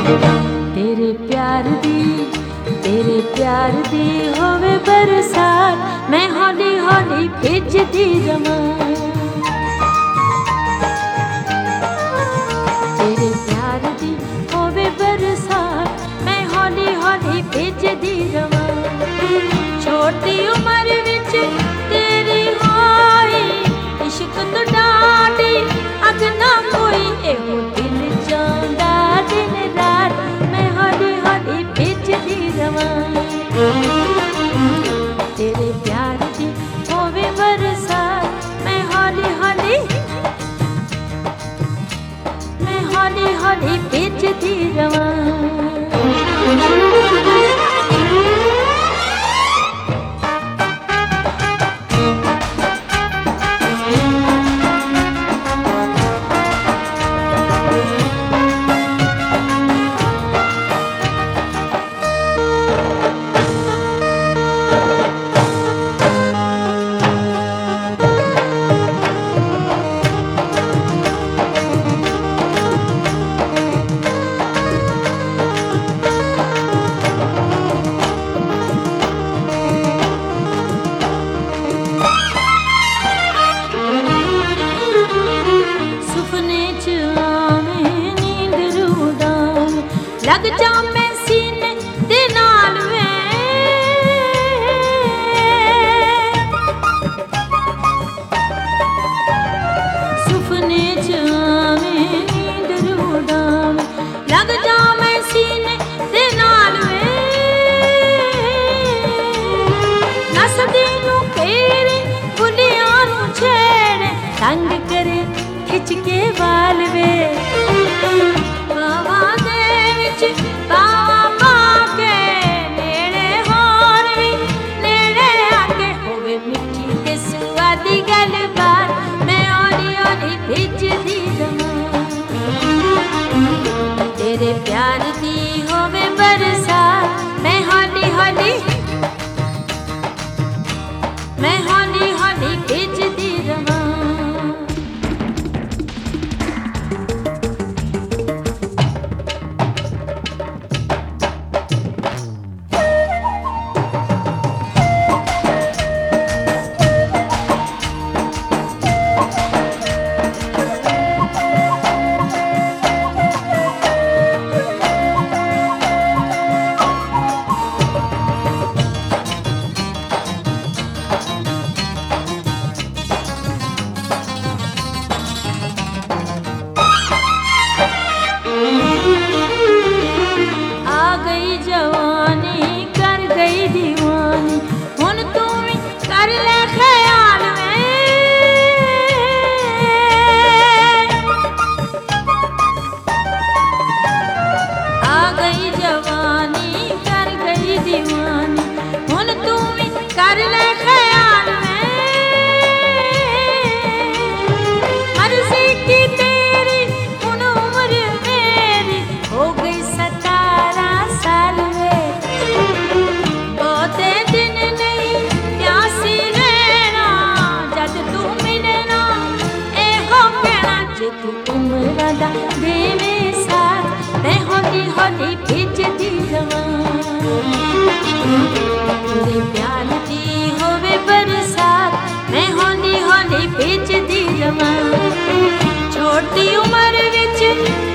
तेरे प्यार दी होवे बरसात मैं हौली हौली भिजदी रवां। तेरे प्यार दी होवे बरसात मैं हौली हौली भिजदी रवां। छोटी उम्र विच तेरी होई इश्क तो डाटी अग ना कोई एहो दिल चांदा दिन रात मैं हौली हौली भिजदी रवां। तेरे प्यार दी होवे बरसात मैं हौली हौली भिजदी रवां। लग जा मैं सीने दे नाल वे सुपने च आवें नींद रूडावें लग जा मैं सीने दे नाल वे नसदी नू घेरे बुलियां नू छेड़े तंग करे खिच के बाल वे। बावा पाके नेड़े होर भी नेड़े आके होवे मिठी ते सुआदी गलबात मैं हौली हौली भिजदी रवां। तेरे प्यार दी होवे बरसात मैं हौली हौली भिजदी रवां। जवानी कर गई दीवानी हुन तू भी कर ले ख्याल में। आ गई जवानी कर गई दीवानी हुन तू भी कर ले ख्याल में। मर्जी की तेरी हुन उम्र मेरी हो गई 17 साल तू उम्र दा देवे साथ मैं हौली हौली भिजदी रवां। तेरे प्यार दी होवे बरसात मैं हौली हौली भिजदी रवां। छोटी उम्र विच